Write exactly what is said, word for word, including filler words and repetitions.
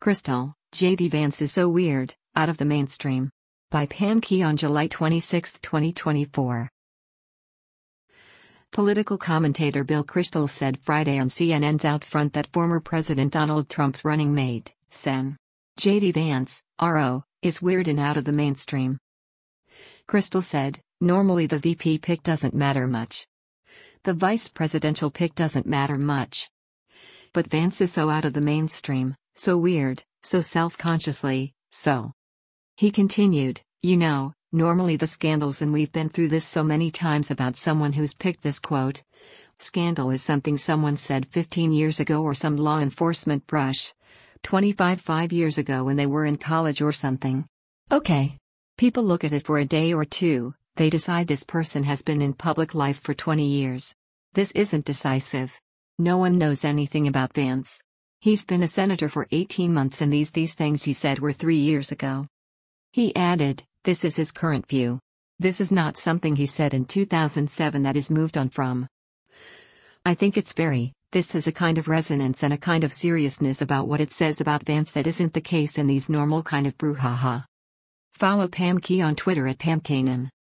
Crystal, J D Vance is so weird, out of the mainstream. By Pam Key on July twenty-sixth, twenty twenty-four. Political commentator Bill Kristol said Friday on C N N's Out Front that former President Donald Trump's running mate, Sen. J D Vance, R O, is weird and out of the mainstream. Kristol said, "Normally the V P pick doesn't matter much. The vice presidential pick doesn't matter much. But Vance is so out of the mainstream, so weird, so self-consciously, so." He continued, "You know, normally the scandals, and we've been through this so many times about someone who's picked this quote. Scandal is something someone said fifteen years ago or some law enforcement brush. twenty-five, five years ago when they were in college or something. Okay. People look at it for a day or two, they decide this person has been in public life for twenty years. This isn't decisive. No one knows anything about Vance. He's been a senator for eighteen months and these these things he said were three years ago." He added, "This is his current view. This is not something he said in two thousand seven that he's moved on from. I think it's very, this has a kind of resonance and a kind of seriousness about what it says about Vance that isn't the case in these normal kind of brouhaha." Follow Pam Key on Twitter at Pam Kanan.